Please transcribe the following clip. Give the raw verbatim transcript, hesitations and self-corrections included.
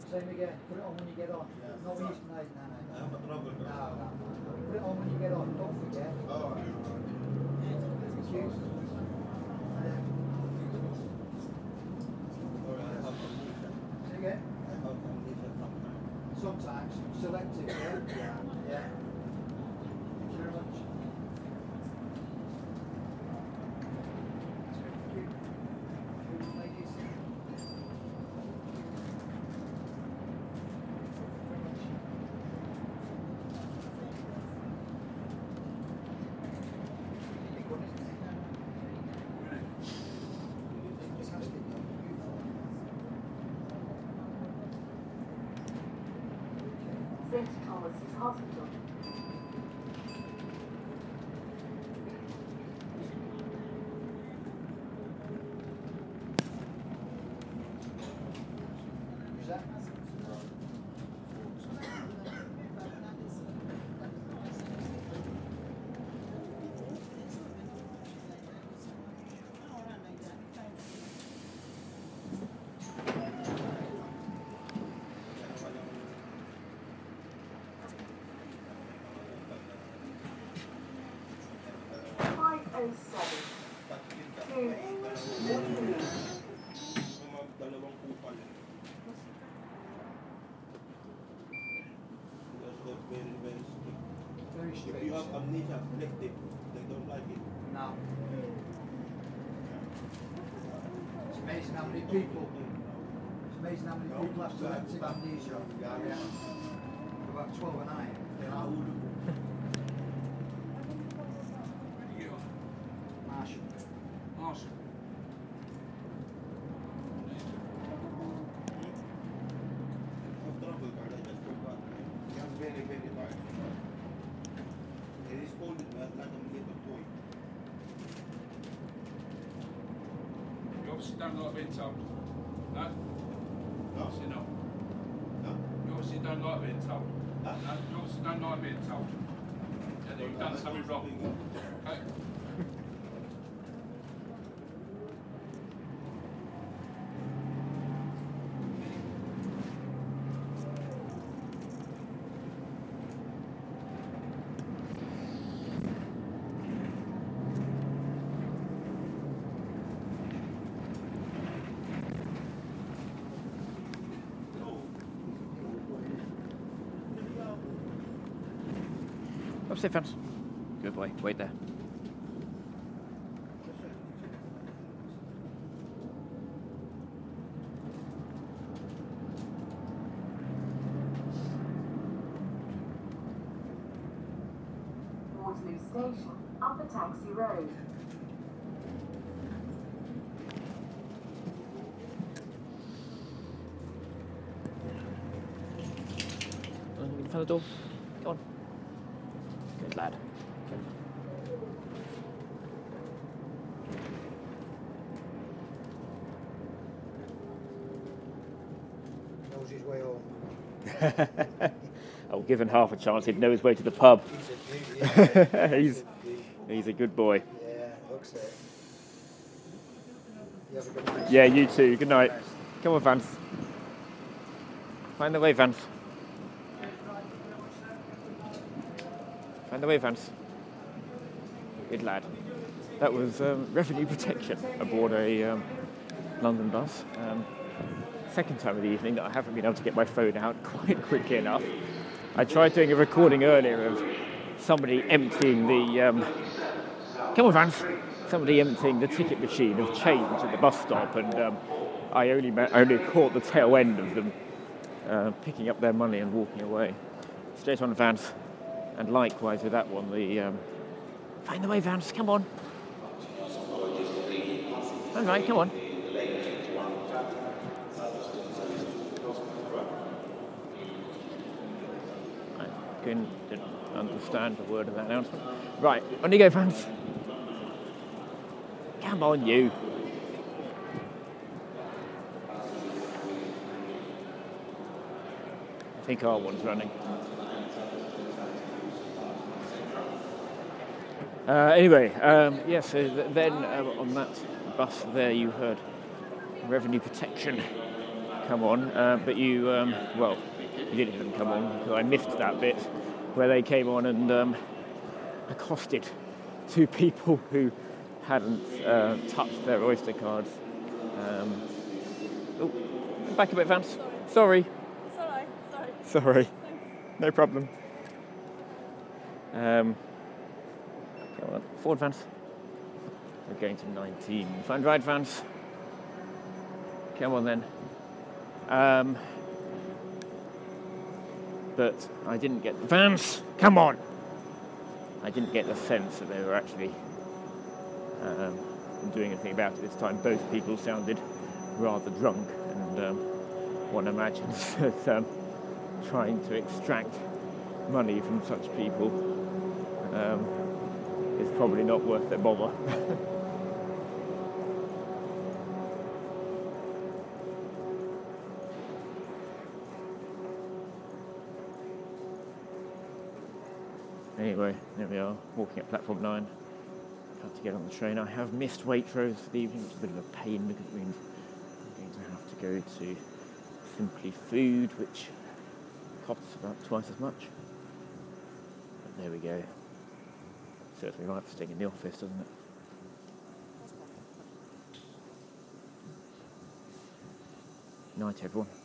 Same again. Put it on when you get on. Yeah. Not when you no, no, no, no. No, no, no. Put it on when you get on. Don't forget. Oh, right. Thank you. Say again. Sometimes selective. Yeah. Yeah. Yeah. Thank you very much. Saint Thomas's Hospital. Who's that? five oh seven. Two. Very strict. If you have amnesia selective, they don't like it. No. It's amazing how many people. It's amazing how many people have selective amnesia. Yeah, yeah. About twelve and nine. Yeah. Marshall. Marshall. He has very, very bad. It is folded like a little toy. You obviously don't like being told. No? No? Obviously not. No? You obviously don't like being told. Huh? No? You obviously don't like being told. Yeah, that you've done something wrong. Okay? Upstairs, fence. Good boy. Wait there. Waterloo Station, Upper Taxi Road. In front of the door. Go on. Good lad. Knows his way home. Oh, given half a chance, he'd know his way to the pub. He's a beauty. Yeah. he's, he's a good boy. Yeah, looks it. You have a good night. Yeah, you too. Good night. Come on, Vance. Find the way, Vance. Find the way, Vance. Good lad. That was um, revenue protection aboard a um, London bus. Um, second time of the evening that I haven't been able to get my phone out quite quickly enough. I tried doing a recording earlier of somebody emptying the... Um, come on, Vance. Somebody emptying the ticket machine of change at the bus stop, and um, I only met, only caught the tail end of them uh, picking up their money and walking away. Straight on, Vance. And likewise with that one, the... Um, find the way, Vance, come on. All right, come on. I couldn't, didn't understand a word of that announcement. Right, on you go, Vance. Come on, you. I think our one's running. Uh, anyway, um, yeah, so then um, on that bus there you heard revenue protection come on, uh, but you, um, well, you didn't even come on because I missed that bit where they came on and um, accosted two people who hadn't uh, touched their Oyster cards. Um, oh, back a bit, Vance. Sorry. It's alright, sorry. Sorry. No problem. Um, come on, forward, Vance. We're going to nineteen. Find right, Vance. Come on then. Um, but I didn't get Vance. Come on. I didn't get the sense that they were actually um, doing anything about it this time. Both people sounded rather drunk, and um, one imagines that um, trying to extract money from such people um, is probably not worth their bother. Anyway, there we are, walking up platform nine. About to get on the train. I have missed Waitrose for the evening, which is a bit of a pain because it means I'm going to have to go to Simply Food, which costs about twice as much. But there we go. Certainly right for staying in the office, doesn't it? Night, everyone.